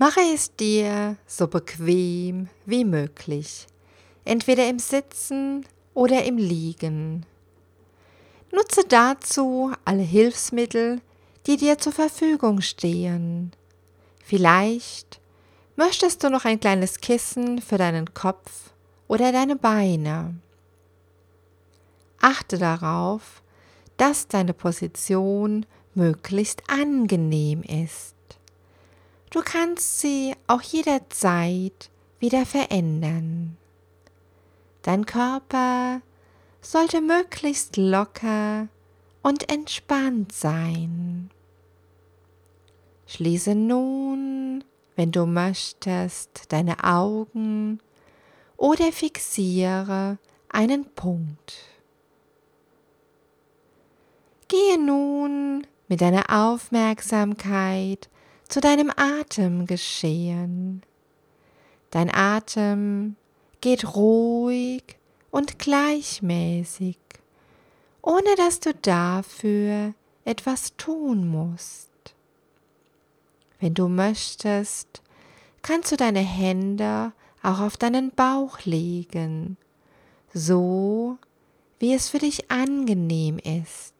Mache es dir so bequem wie möglich, entweder im Sitzen oder im Liegen. Nutze dazu alle Hilfsmittel, die dir zur Verfügung stehen. Vielleicht möchtest du noch ein kleines Kissen für deinen Kopf oder deine Beine. Achte darauf, dass deine Position möglichst angenehm ist. Du kannst sie auch jederzeit wieder verändern. Dein Körper sollte möglichst locker und entspannt sein. Schließe nun, wenn du möchtest, deine Augen oder fixiere einen Punkt. Gehe nun mit deiner Aufmerksamkeit zu deinem Atemgeschehen. Dein Atem geht ruhig und gleichmäßig, ohne dass du dafür etwas tun musst. Wenn du möchtest, kannst du deine Hände auch auf deinen Bauch legen, so wie es für dich angenehm ist.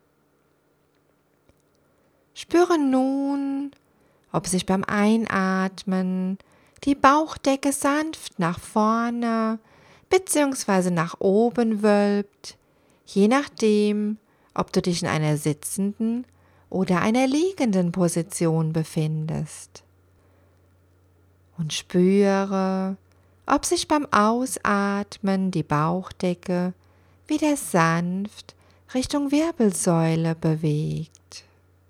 Spüre nun, ob sich beim Einatmen die Bauchdecke sanft nach vorne bzw. nach oben wölbt, je nachdem, ob du dich in einer sitzenden oder einer liegenden Position befindest. Und spüre, ob sich beim Ausatmen die Bauchdecke wieder sanft Richtung Wirbelsäule bewegt.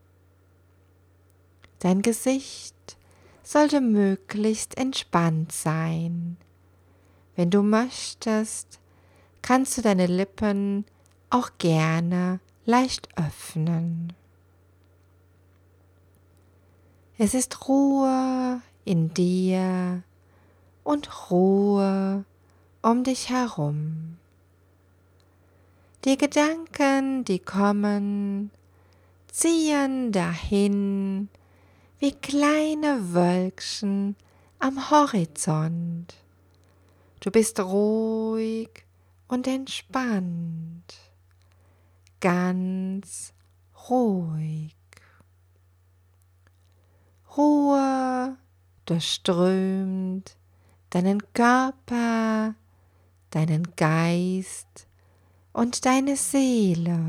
Dein Gesicht sollte möglichst entspannt sein. Wenn du möchtest, kannst du deine Lippen auch gerne leicht öffnen. Es ist Ruhe in dir und Ruhe um dich herum. Die Gedanken, die kommen, ziehen dahin wie kleine Wölkchen am Horizont. Du bist ruhig und entspannt, ganz ruhig. Ruhe durchströmt deinen Körper, deinen Geist und deine Seele.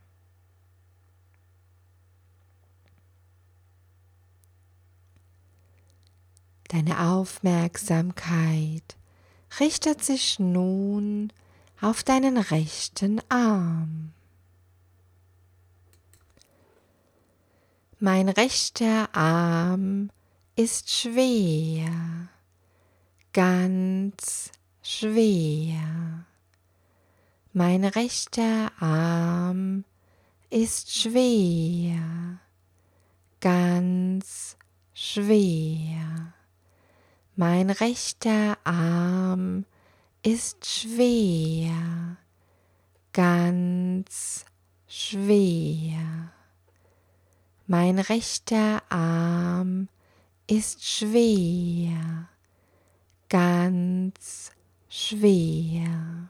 Deine Aufmerksamkeit richtet sich nun auf deinen rechten Arm. Mein rechter Arm ist schwer, ganz schwer. Mein rechter Arm ist schwer, ganz schwer. Mein rechter Arm ist schwer, ganz schwer. Mein rechter Arm ist schwer, ganz schwer.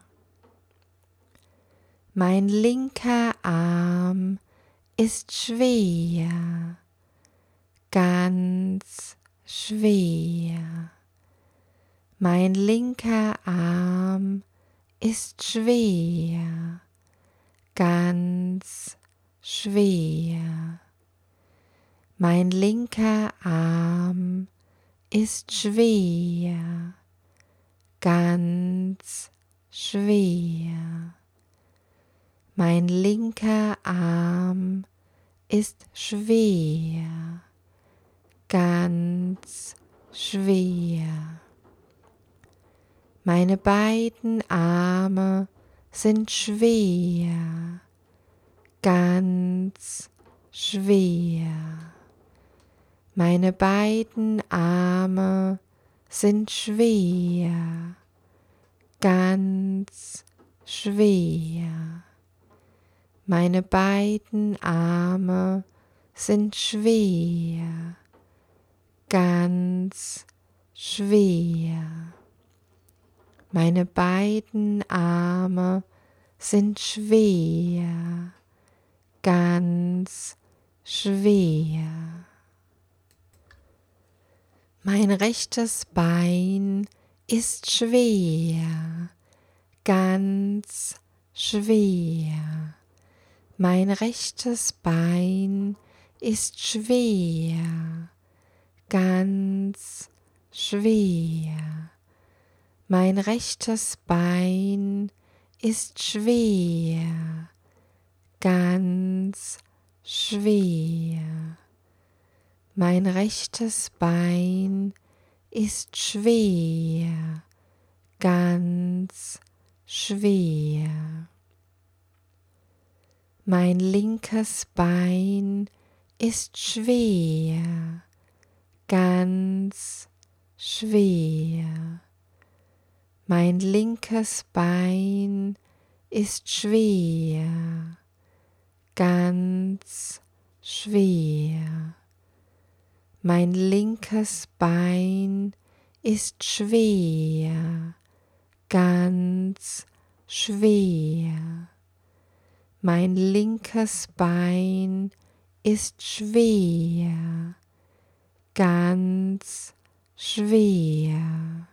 Mein linker Arm ist schwer, ganz schwer. Mein linker Arm ist schwer, ganz schwer. Mein linker Arm ist schwer, ganz schwer. Mein linker Arm ist schwer, ganz schwer. Meine beiden Arme sind schwer, ganz schwer. Meine beiden Arme sind schwer, ganz schwer. Meine beiden Arme sind schwer, ganz ganz schwer. Meine beiden Arme sind schwer, ganz schwer. Mein rechtes Bein ist schwer, ganz schwer. Mein rechtes Bein ist schwer, ganz schwer. Mein rechtes Bein ist schwer, ganz schwer. Mein rechtes Bein ist schwer, ganz schwer. Mein linkes Bein ist schwer, ganz schwer. Mein linkes Bein ist schwer, ganz schwer. Mein linkes Bein ist schwer, ganz schwer. Mein linkes Bein ist schwer, ganz schwer.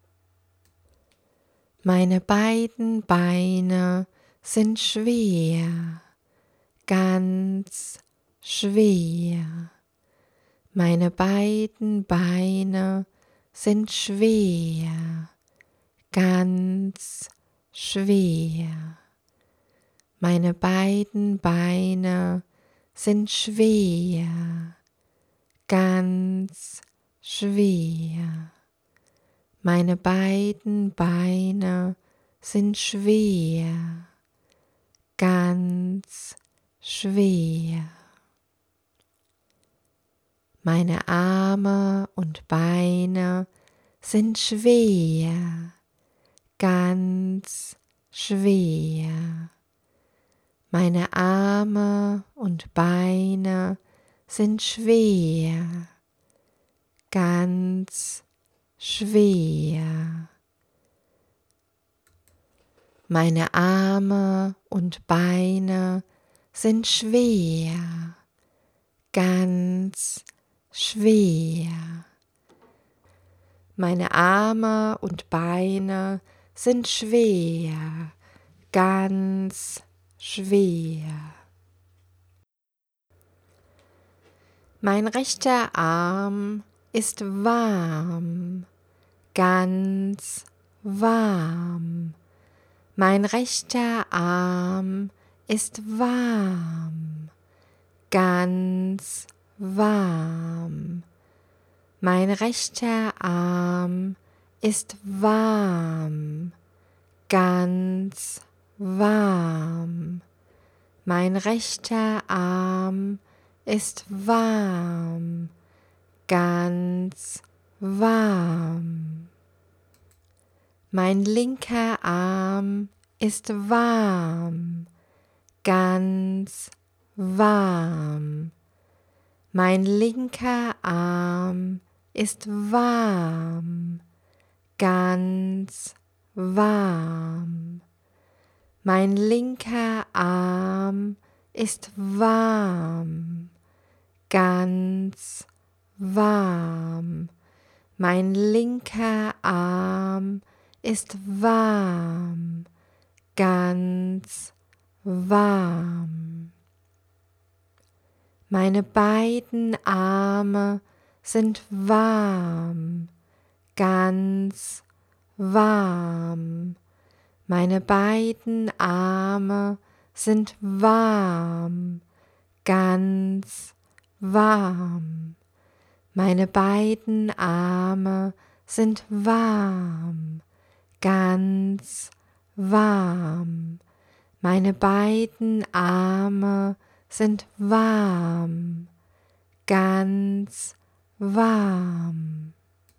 Meine beiden Beine sind schwer, ganz schwer. Meine beiden Beine sind schwer, ganz schwer. Meine beiden Beine sind schwer, ganz schwer. Meine beiden Beine sind schwer, ganz schwer. Meine Arme und Beine sind schwer, ganz schwer. Meine Arme und Beine sind schwer, ganz schwer. Meine Arme und Beine sind schwer, ganz schwer. Meine Arme und Beine sind schwer, ganz schwer. Mein rechter Arm ist warm, ganz warm. Mein rechter Arm ist warm, ganz warm. Mein rechter Arm ist warm, ganz warm. Mein rechter Arm ist warm, ganz warm. Mein linker Arm ist warm, ganz warm. Mein linker Arm ist warm, ganz warm. Mein linker Arm ist warm, ganz warm. Mein linker Arm ist warm, ganz warm. Meine beiden Arme sind warm, ganz warm. Meine beiden Arme sind warm, ganz warm. Meine beiden Arme sind warm, ganz warm. Meine beiden Arme sind warm, ganz warm.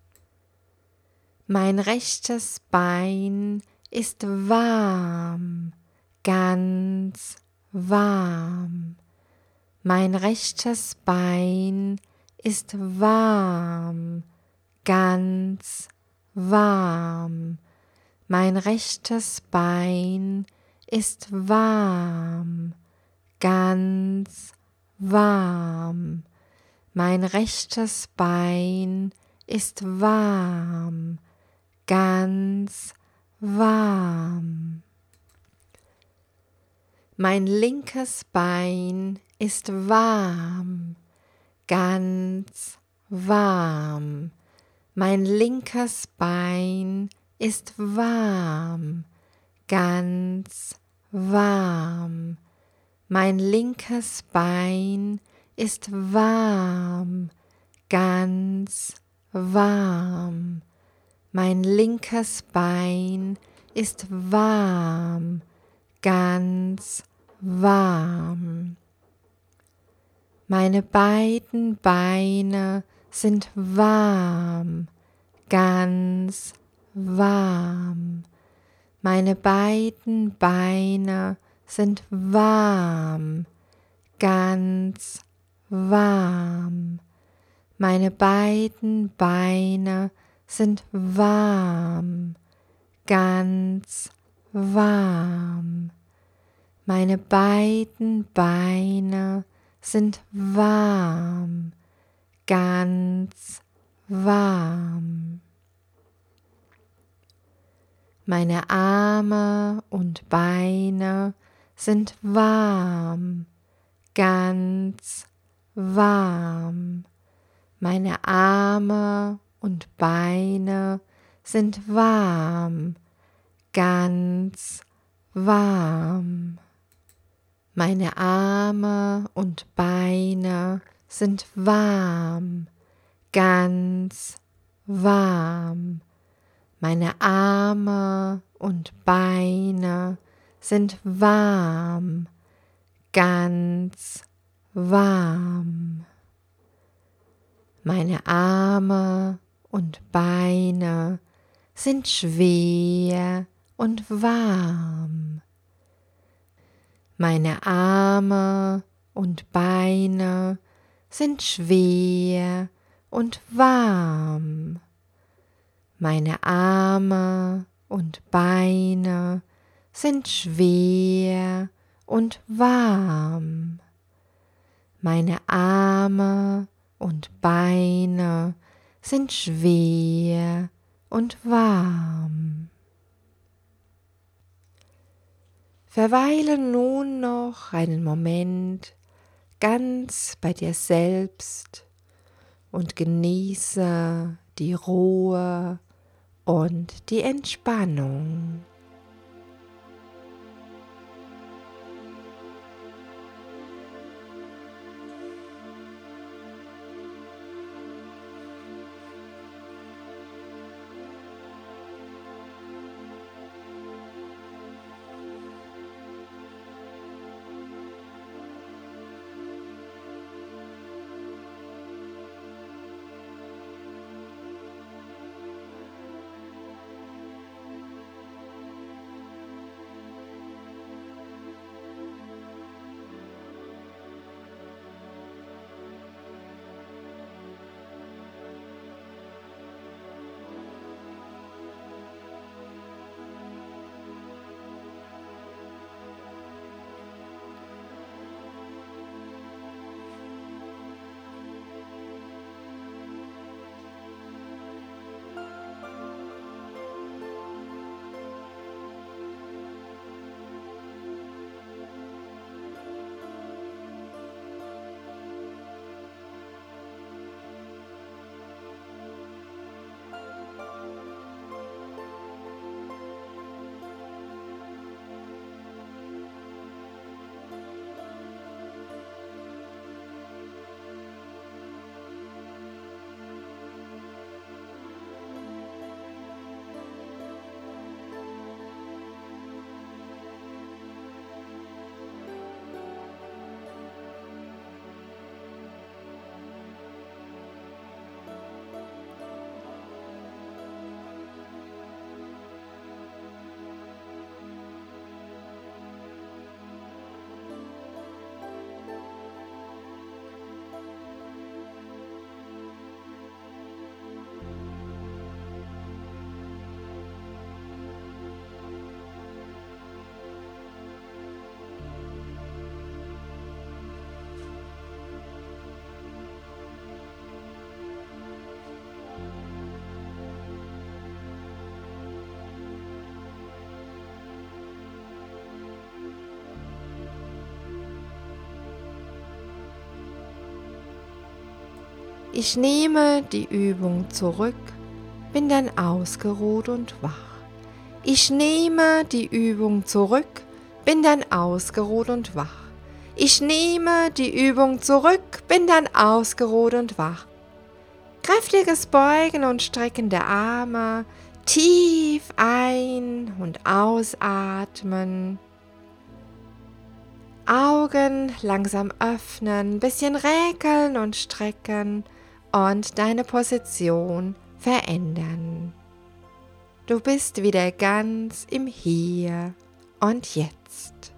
Mein rechtes Bein ist warm, ganz warm. Mein rechtes Bein ist warm, ganz warm. Mein rechtes Bein ist warm, ganz warm. Mein rechtes Bein ist warm, ganz warm. Mein linkes Bein ist warm, ganz warm. Mein linkes Bein ist warm, ganz warm. Mein linkes Bein ist warm, ganz warm. Mein linkes Bein ist warm, ganz warm. Meine beiden Beine sind warm, ganz warm. Meine beiden Beine sind warm, ganz warm. Meine beiden Beine sind warm, ganz warm. Meine beiden Beine sind warm, ganz warm. Meine Arme und Beine sind warm, ganz warm. Meine Arme und Beine sind warm, ganz warm. Meine Arme und Beine sind warm, ganz warm. Meine Arme und Beine sind warm, ganz warm. Meine Arme und Beine sind schwer und warm. Meine Arme und Beine sind schwer und warm. Meine Arme und Beine sind schwer und warm. Meine Arme und Beine sind schwer und warm. Verweile nun noch einen Moment ganz bei dir selbst und genieße die Ruhe und die Entspannung. Ich nehme die Übung zurück, bin dann ausgeruht und wach. Ich nehme die Übung zurück, bin dann ausgeruht und wach. Ich nehme die Übung zurück, bin dann ausgeruht und wach. Kräftiges Beugen und Strecken der Arme, tief ein- und ausatmen. Augen langsam öffnen, bisschen räkeln und strecken und deine Position verändern. Du bist wieder ganz im Hier und Jetzt.